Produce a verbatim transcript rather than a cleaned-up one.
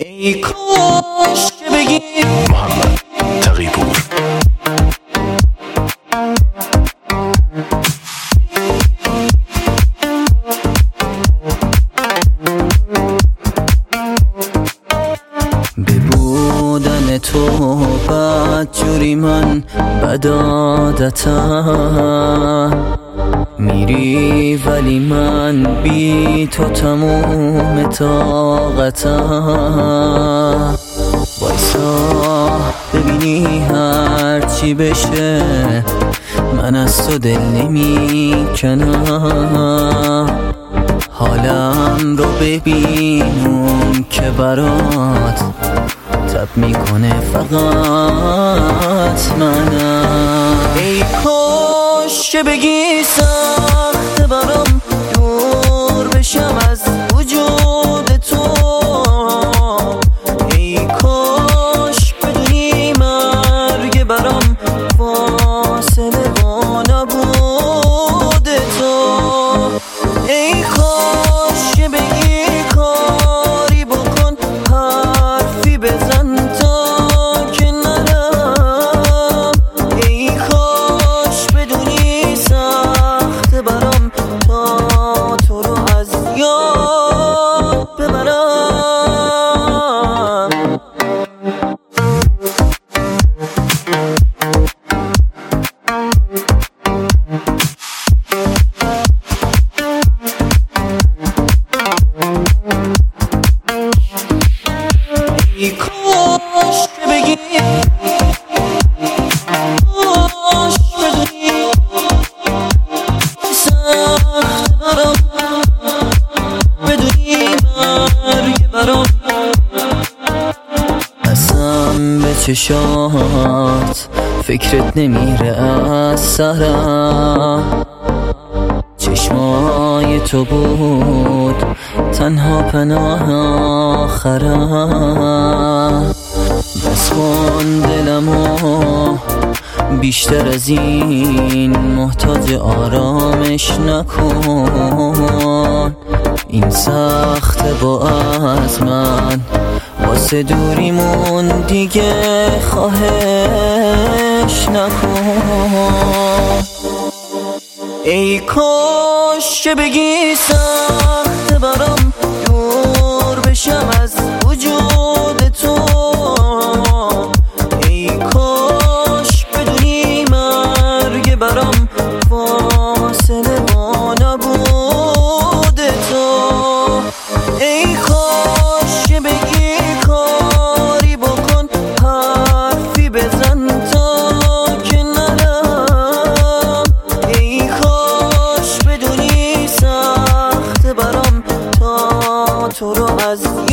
ای کاش که بگی محمد تقی‌پور. به بودن تو بدجوری من بد عادتم میری ولی من بی تو تموم طاقتم. وایسا ببینی هر چی بشه من از تو دل نمی کنم. حالم رو ببین اون که برات تب میکنه فقط منم. ای کاش که بگی سخت برام دور بشم از وجود تو. ای کاش بدونی مرگ برام فاصله با نبود تو. ای کاش که بگی کاری بکن حرفی بزن تا که نرم. ای کاش بدونی سخت برام تا تو رو از یاد ببرم. ای کاش که بگی کاش بدونی سخت برام بدونی مرگ برام. قسم به چشات فکرت نمیره از سرم. چشمای تو بود تنها پناه آخرم. بس کن دلمو بیشتر از این محتاج آرامش نکن. این سخت با از من واسه دوریمون دیگه خواهش نکن. ای کاش که بگی سخت برام دور بشم از وجود تو. ای کاش بدونی مرگ برام فاصله با نبود تو. ای کاش که بگی کاری بکن حرفی بزن تا که نرم. ای کاش بدونی سخت برام تا تو رو از